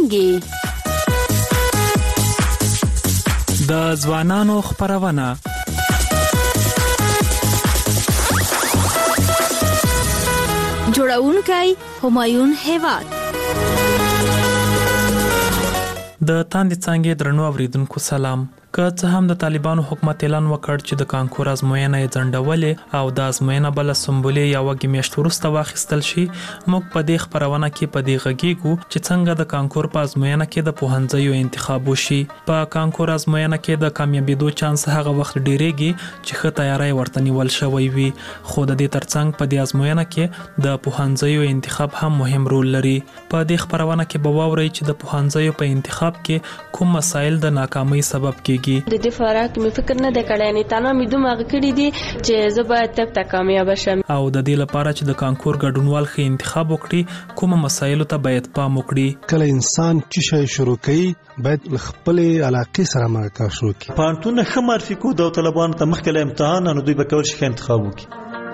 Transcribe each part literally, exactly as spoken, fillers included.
څانګې د ځوانانو خپرونه جوړونکی همایون هیواد. د تاندې څانګې درنو اوریدونکو سلام. که څه هم د طالبانو حکومت اعلان وکړ چې د کانکور ازموینه یې ځنډولې او د ازموینه بل سمبولې یا وګي میاشت وروسته واخیستل شي، موږ په دې خبرونه کې په دې غږیږو چې څنګه د کانکور په ازموینه کې د پوهنځیو انتخاب وشي. په کانکور ازموینه کې د کامیابیدو چانس هغه وخت ډیریږي چې ښه تیاری ورته نیول شوی وي، خو د دې ترڅنګ په دې ازموینه کې د پوهنځیو انتخاب هم مهم رول لري. په دې خبرونه کې به واورئ چې د پوهنځیو په انتخاب کې کوم مسایل د ناکامۍ سبب کېږي. د دې فارق مې فکر نه د کړی، نه تنه مې دومره کړی دي چې زه باید تب ته کامیاب شم. او د دې لپاره چې د کانکور ګډونوال ښه انتخاب وکړي، کوم مسایلو ته باید پام وکړي. کله انسان چې شي شروع کوي باید خپل علاقه سره مرکه شروع کړي. پانتون ښه معرفي کو د طالبانو ته مخکې له امتحان نو دوی به کول شي انتخاب وکړي.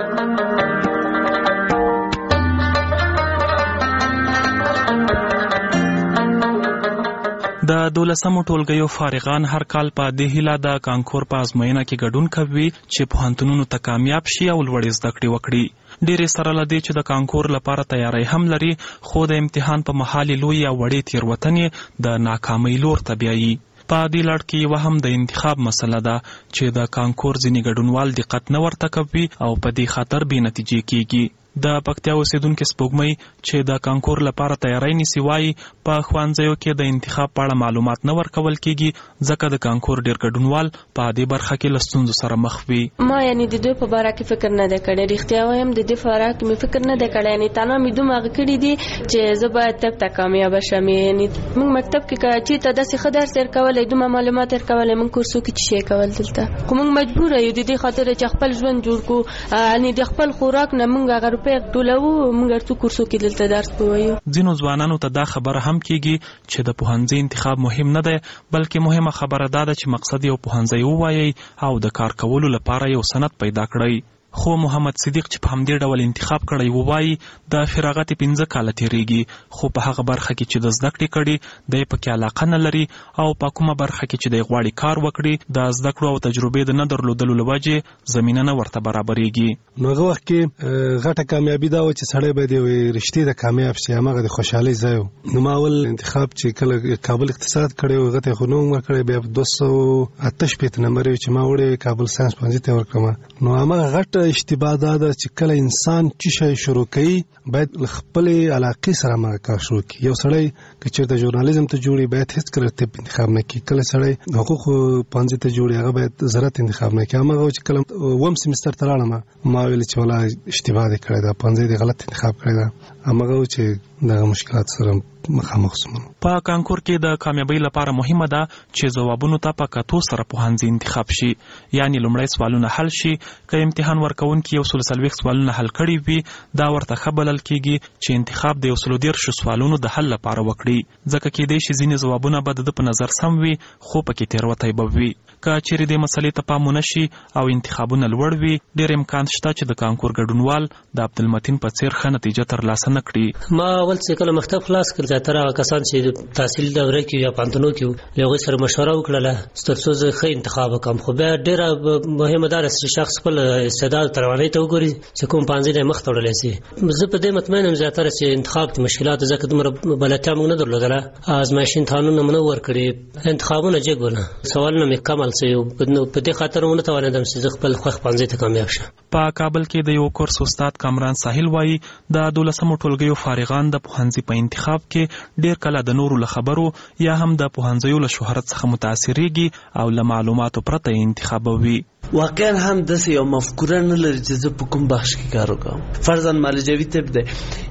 د دولسمو ټولګیو فارغان هر کال په دې هیله د کانکور په ازموینه کې ګډون کوي چې پوهنتونونو ته کامیاب شي او لوړې زده کړې وکړي. ډېرې سره له دې چې د کانکور لپاره تیاری هم لري، خو د امتحان په مهال لوی او وړې تېروتنې د ناکامۍ لور ته بیایي. په دې لړ کې یوه هم د انتخاب مسله ده چې د کانکور ځینې ګډونوال دقت نه ورته کوي او په دې خاطر بې نتیجې کېږي. د پکتیا اوسیدونکو سپوږمۍ چې د کانکور لپاره تیاری نیسي وایي په ښوونځیو کې د انتخاب په اړه معلومات نه ورکول کېږي، ځکه د کانکور ډېر ګډونوال په دې برخه کې له ستونزو سره مخ وي. ما یعنی د دوی په باره کې فکر نه دی کړی، رښتیا وایم د دې په باره کې مې فکر نه دی کړی، یعنی تنه مې دومره کړي دي چې زه باید تب ته کامیاب شم. یعنی موږ مکتب کې چې ته داسې ښه درس ورکولی، دومره معلومات ورکولی، موږ کورسو کې چې شی کول دلته، خو موږ مجبور یو د دې خاطر چې خپل ژوند جوړ کړو، یعنی د خپل خوراک نه موږ هغه روپۍ ټولوو، موږ ارتو کورسو کې دلته درس ووایو. ځینو ځوانانو ته دا خبره هم کېږي چې د پوهنځي انتخاب مهم نه دی، بلکې مهمه خبره دا ده چې مقصد یو پوهنځی ووایي او د کار کولو لپاره یو سند پیدا کړئ. خو محمد صدیق چې په همدې ډول انتخاب کړی ووایي د فراغت پنځه کاله تیریږي، خو په هغه برخه کې چې د زده کړې کړي دی پکې علاقه نه لري او په کومه برخه کې چې دی غواړي کار وکړي د زده کړو او تجربې د نه درلودلو له وجې زمینه نه ورته برابرېږي. نو هغه وخت کې غټه کامیابي دا و چې سړی باید یو رښتې د کامیاب شي، هماغه د خوشحالۍ ځای و. نو ما اول انتخاب چې کله کابل اقتصاد کړی و هغه ته خو نه عمر کړی، بیا دوه سوه اته شپېته نمبر چې ما وړی کابل ساینس پوهنځي ته ورکړم. نو هماغه غټ اشتباه دا ده چې کله انسان چې شي شروع کوي باید خپل علاقه سره مرکه شروع کړي. یو سړی چې چیرته ژورنالیزم ته جوړي باید هیڅ کله طب انتخاب نه کړي، کله سړی حقوق پوهنځي ته جوړي هغه باید زراعت انتخاب نه کړي. هغه چې کله وم سیمستر ته لاړم ما ویل چې ولا اشتباه دې کړی دا، پوهنځي دې غلط انتخاب کړی دا. هغه چې دغه مشکلات سره مخامخ شوم. په کانکور کې د کامیابی لپاره مهمه ده چې ځوابونو ته په کتو سره پوهنځي انتخاب شي، یعنی لومړی سوالونه حل شي. که امتحان ورکوونکي یو سل څلوېښت سوالونه حل کړي وي دا ورته ښه بلل کېږي چې انتخاب د یو سلو دېرشو سوالونو د حل لپاره وکړي، ځکه کېدای شي ځینې ځوابونه به د ده په نظر سم وي خو پکې تېروتی به وي. که چیرې دې مسلې ته پام ونه شي او انتخابونه لوړ وي، ډېر امکان شته چې د کانکور ګډونوال د عبدالمتین په څېر ښه نتیجه ترلاسه نه کړي. ما اول چې کله مکتب خلاص کړ زیاتره هغه کسان چې تحصیل دوره کې یا پانتونو کې له هغوی سره مشوره وکړله تر څو زه ښه انتخاب وکړم. خو بیا ډېره مهمه دا ده چې شخص خپل استعداد توانایي ته وګوري چې کوم پوهنځي ته یې مخ ته وړلی شي. زه په دې مطمئن یم زیاتره چې انتخاب کې مشکلات ځکه دومره بلدتیا موږ نه درلودله، ازمایښتي امتحانونه مو نه ورکړي، انتخابونه جګ ونه، سوالونه مې کمل شوي، په دې خاطر ونه توانېدم چې زه خپل خوښ پوهنځي ته کامیاب شم. په کابل کې د یو کورس استاد کامران ساحل وایي د دولسمو ټولګیو فارغان د پوهنځي په انتخاب کې ډېر کله د نورو له خبرو یا هم د پوهنځیو له شهرت څخه متاثرېږي او له معلوماتو پرته یې انتخابوي. واقعا هم داسې یو مفکوره نه لري چې زه په کوم بخش کې کار وکړم. فرضاً معالجوي طب دی،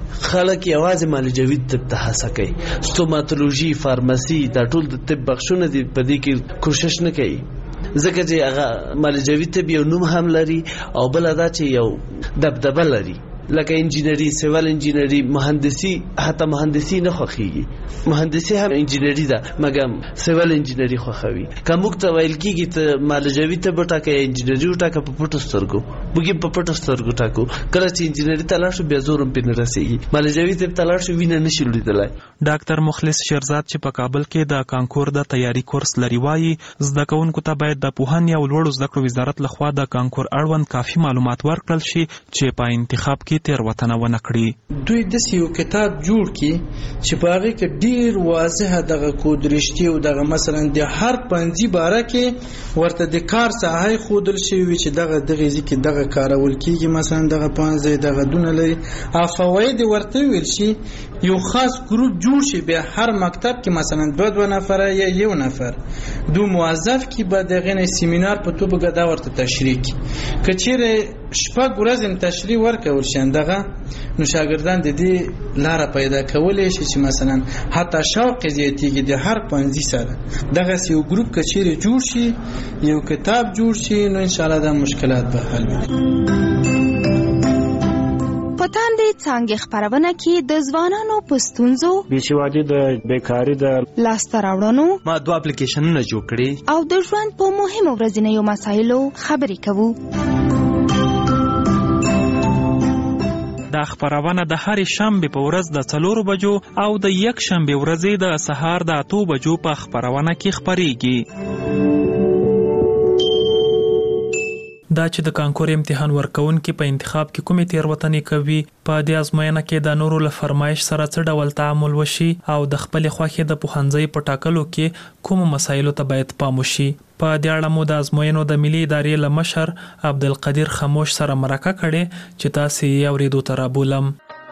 خلک یوازې معالجوي طب ته هڅه کوي، ستوماتولوژي، فارمسي دا ټول د طب بخشونه دي، په دې کې کوشش نه کوي ځکه چې هغه معالجوي طب یو نوم هم لري او بل دا چې یو دبدبه لري. لکه انجینری، سیول انجینری، مهندسی، حتی مهندسی نه خوښیږي. مهندسی هم انجینری ده مګم سیول انجینری خوښوي. که موږ ته ویل کېږي ته مالجوي ته به ټاکه انجینری وټاکه په پټو سترګو، موږ یې په پټو سترګو ټاکو. کله چې انجینری ته لاړ شو بیا زور هم پرې نه رسېږي. مالجوي ته ته لاړ شو وینه نه شي لوېدلی. ډاکټر مخلص شیرزاد چې په کابل کې د کانکور د تیاری کورس لري وایي زده کوونکو ته باید د پوهنې او لوړو زده کړو وزارت لخوا د کانکور اړوند کافي معلومات ورکړل شي چې په انتخاب کې تېروتنه ونه کړي. دوی داسې یو کتاب جوړ کړي چې په هغې کې ډېر واضحه دغه کودرشتي او دغه مثلا د هر پنځي باره کې ورته د کار ساحه ښودل شوي وي چې دغه دغه ځای کې دغه کارول کېږي، مثلا دغه پنځه دغه دونه لري او فواید ورته ویل شي. یو خاص ګروپ جوړ شي بیا هر مکتب کې مثلا دوه دوه نفره یا یو نفر دو موظف کې به دغه نه سیمینار په توګه غدا ورته تشریح کړي. که چیرې شپږ ورځې تشریح ورکول شي دغه نو شاګردان د دې لاره پیدا کولای شي چې مثلا حتی شوق زیاتېږي د هر پنځه سره دغه یو ګروپ که چیرې جوړ شي یو کتاب جوړ شي نو ان شاء الله دا مشکلات به حل وي. په تاندې څانګې خپرونه کې د ځوانانو په ستونزو، بېسوادي، د بیکاري، د لاسته راوړنو ما دوه اپلیکیشنونه جوړ کړي او د ژوند په مهمو ورځنیو مسایلو خبرې کوو. دا خپرونه د هرې شنبې په ورځ د څلورو بجو او د یک شنبې ورځې د سهار د اتو بجو په خپرونه کې خپریږي. دا چې د کانکور امتحان ورکوونکي په انتخاب کې کومې تېروتنې کوي، په دې ازموینه کې د نورو له فرمایش سره څه ډول تعامل وشي او د خپلې خوښې د پوهنځي په ټاکلو کې کومو مسایلو ته باید پام وشي. په دې اړه مو د ازموینو د ملي ادارې له مشر عبدالقدیر خموش سره مرکه کړې چې تاسې یې اورېدو ته رابولم.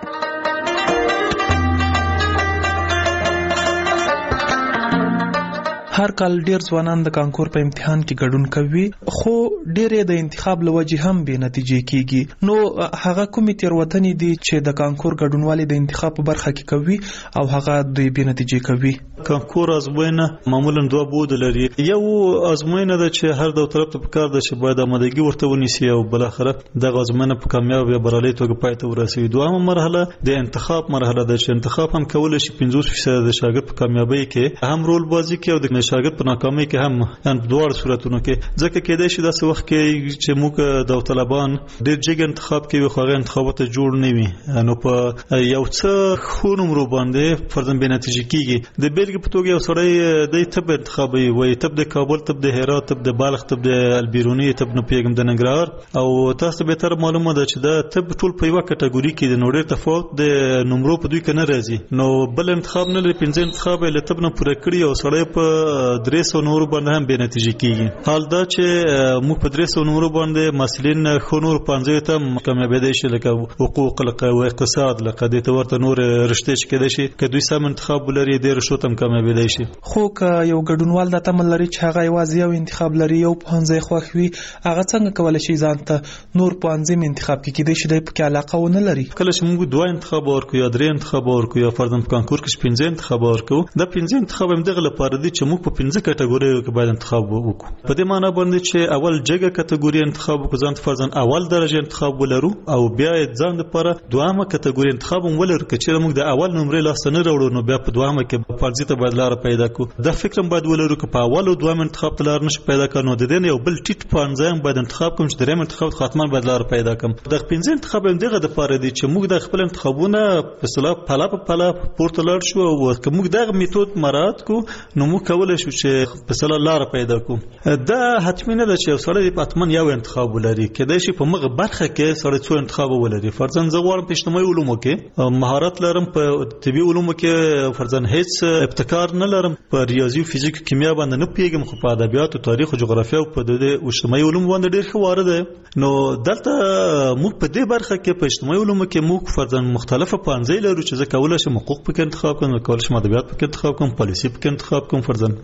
هر کال ډیر ځوانان د کانکور په امتحان کې ګډون کوي، خو ډېرې د انتخاب له وجې هم بې نتیجې کیږي. نو هغه کومې تېروتنې دي چې د کانکور ګډونوالي د انتخاب په برخه کې کوي او هغه دوی بې نتیجې کوي؟ کانکور ازموینه معمولا دوه بود لري. یو ازموینه ده چې هر دو طرف ته پکار ده چې باید آمادګي ورته ونیسي او بل اخره دغه ازموینه په کامیاب یا بریالي توګه پای ته ورسوي. دویمه مرحله د انتخاب مرحله ده چې انتخاب هم کولای شي پنځوس فیصد د شاګرد په کامیابی کې هم رول بازی کوي او د شاګرد په ناکامۍ کې هم ان دوه صورتونو کې. ځکه کېدای شي داسې وخت کې چې موږ داوطلبان ډېر جګ انتخاب کوي خو هغه انتخابات جوړ نه وي، نو په یو څه ښو نمرو باندې فرضاً بې نتیجې کېږي. د بیلګې په توګه یو سړی دی طب انتخابوي، وایي طب د کابل، طب د هرات، طب د بلخ، طب د البیروني، طب نه پوهېږم د ننګرهار، او تاسو ته بهتره معلومه ده چې دا طب ټول په یوه کټګوري کې دي، نو ډېر تفاوت د نمرو په دوی کې نه راځي. نو بل انتخاب نه لري، پنځه انتخاب یې له طب نه پوره کړي او سړی په درې سوه نورو باندې هم بې نتیجې کېږي. حال دا چې موږ په درې سوه نورو باندې محصلین ښو نورو پنځیو ته هم کامیابېدی شي، لکه حقوق، لکه اقتصاد، لکه دې ته ورته نور رشتې چې کېدای شي که دوی سم انتخاب ولري دې رشتو ته هم کامیابېدی شي. خو که یو ګډونوال دا تمه لري چې هغه یوازې یو انتخاب لري، یو پوهنځی خوښ وي، هغه څنګه کولی شي ځان ته نور پوهنځي م انتخاب کړي؟ کېدای شي دی پکې علاقه ونه لري. کله چې موږ دوه انتخاب ورکړو یا درې انتخاب ورکړو یا فرضاً په کانکور کې پنځه انتخاب ورکړو، دا پنځه انتخاب همدغه لپاره دي چې موږ په پنځه کټګوریو کې باید انتخاب وکړو. په دې معنی باندې چې اول جګه کټګوري انتخاب وکړو، ځان ته فرضاً اول درجه انتخاب ولرو، او بیا ځان لپاره دویمه کټګوري انتخاب هم ولرو. که چېرې موږ د اول نمرې لاسته نه راوړو نو بیا په دویمه کې فرضي ته باید لاره پیدا کړو. دا فکر هم باید ولرو که په اول او دویم انتخاب ته لاره نشو پیدا کړو نو د دې نه یو بل ټیټ پوهنځی هم باید انتخاب کړم چې دریم انتخاب ته حتما باید لاره پیدا کړم. دغه پنځه انتخاب هم دغه دپاره دي چې موږ د خپل انتخابونه په اصطلاح پله په پله پورته لاړ شو، او که موږ دغه میتود مراعات کړو نو موږ کولی شو چې په اصطلاح لاره پیدا کړو. دا حتمي نه ده چې یو سړی حتما یو انتخاب ولري، کېدای شي په مغه برخه کې سړی څو انتخاب ولري. فرضاً زه غواړم په اجتماعي علومو کې مهارت لرم، په طبي علومو کې فرضاً هیڅ ابتکار نه لرم، په ریاضي او فزیک کیمیا باندې نه پیږم، خو په ادبیات او تاریخ او جغرافیا او په د اجتماعي علومو باندې ډېر ښه وارد دی. نو دلته موږ په دې برخه کې په اجتماعي علومو کې موږ فرضاً مختلفه پوهنځۍ لرو چې زه کولی شم حقوق پکې انتخاب کړم، کولی شم ادبیات پکې انتخاب کړم، پالیسي پکې انتخاب کړم، فرضاً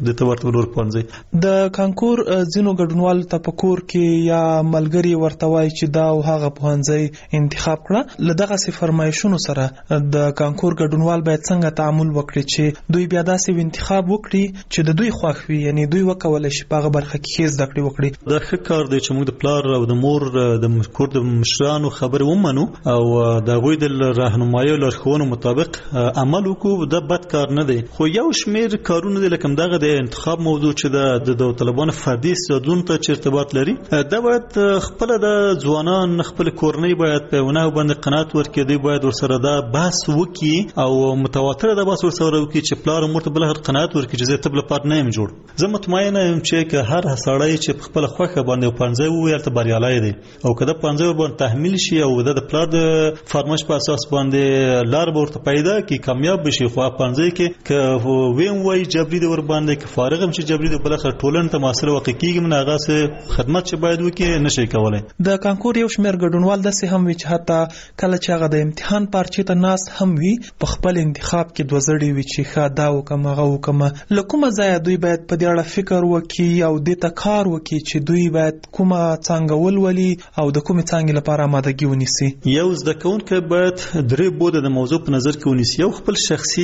د تورته ورور پانځي د کانکور ځینو ګډونوال ته په کور کې یا ملګری ورته وایي چې دا او هغه پوهنځی انتخاب کړه. له دغه سي فرمایشونو سره د کانکور ګډونوال باید څنګه تعامل وکړي چې دوی بیا داسې انتخاب وکړي چې د دوی خوښ وي، یعنی دوی وکولای شي په هغه برخه کې زده کړې وکړي. دا ښه کار دی چې موږ د پلار او د مور د کور د مشرانو خبرې ومنو او د هغوی د راهنمایي او لارښوونو مطابق عمل وکړو. دا بد کار نه دی، خو یو شمېر کارونه دي لکه دغه د انتخاب موضوع چې د داوطلبانو فردي استعدادونو ته چې ارتباط لري، دا باید خپل د ځوانان خپل کورنۍ باید په ونه باندې قناعت ورکړي، دوی باید ورسره دا بحث وکړي او متواتر دا بحث ورسره وکړي چې پلار او مور ته بل هر قناعت ورکړي چې زه تبل پات نه یم جوړ. زه مطمئن یم چې که هر سړی چې خپل خوښه باندې پنځه وویل ته بریالی دی او که دا پنځه باندې تحمیل شي او د پلار د فرمایش په اساس باندې لار ورته پیدا کی کامیاب بشي. خو پنځه کې که ویم وای جبري د ور باندې که فارغ هم چې جبري د بل اخر ټولن ته مسله واقع کیږي من هغه سه خدمت چې باید وکړي نشي کولای. د کانکور یو شمېر ګډونوال داسې هم وي چې حتی کله چې هغه د امتحان پارچې ته ناس هم وي په خپل انتخاب کې دوه زړی وي چې ښه دا وکم هغه وکم. له کومه ځایه دوی باید په دې اړه فکر وکړي او دې ته کار وکړي چې دوی باید کومه څانګه ولولي او د کومې څانګې لپاره آمادګي ونیسي. یو زده کوونکی باید درې بوده د موضوع په نظر کې ونیسي. یو خپل شخصي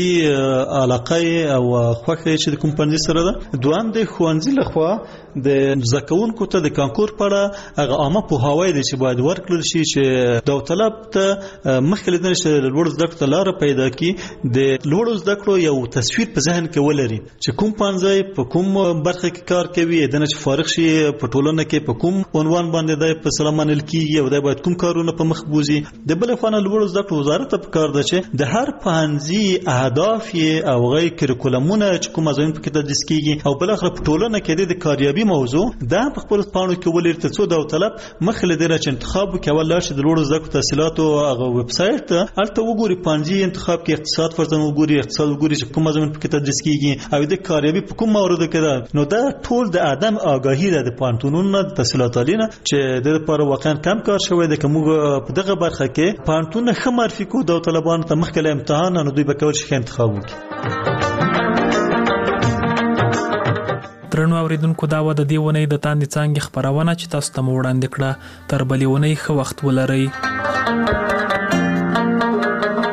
علاقه او خوښه چې د کوم پنځه سره ده، دوام د ښوونځي لخوا د زده کوونکو ته د کانکور په اړه هغه عامه پوهاوی دی چې باید ورکړل شي چې داوطلب ته مخکې لیدل شي د لوړو زده کړو لاره پیدا کړي، د لوړو زده کړو یو تصویر په ذهن کې ولري چې کوم پنځه په کوم برخه کې کار کوي، د نه چې فارغ شي په ټولنه کې په کوم عنوان باندې د په سلامانل کېږي او د باید کوم کارونه په مخ بوزي. د بل خوا نه لوړو زده کړو وزارت په کار ده چې د هر پنځه اهداف او غي کریکولمونه چې کوم ځین په کې تدریس کیږي او بل اخر په ټولنه کې د کاریابي موضوع دا په خپل پاڼو کې ولر ته څو داوطلب مخله د راچ انتخاب کې ول لاشه د لوړو زده کړو تحصیلات او هغه ویب سټ ته الته وګوري پنځه انتخاب کې اقتصاد فرضاً وګوري اقتصاد وګوري چې کوم ځین په کې تدریس کیږي او د کاریابي په کوم موارد کې ده. نو دا ټول د ادم آگاهی ده د پانتونونو د تحصیلات عالیه چې د لپاره واقعا کم کار شوی دی. کوم په دغه برخه کې پانتون خمر فکو داوطلبانو ته مخکله امتحان نو دوی به کول شي انتخاب وکړي. درنو اوریدونکو دا و د دې ونې د تاندې څانګې خبرونه چې تاسو ته وړاندې کړه. تر بلې ونې ښه وخت ولرئ.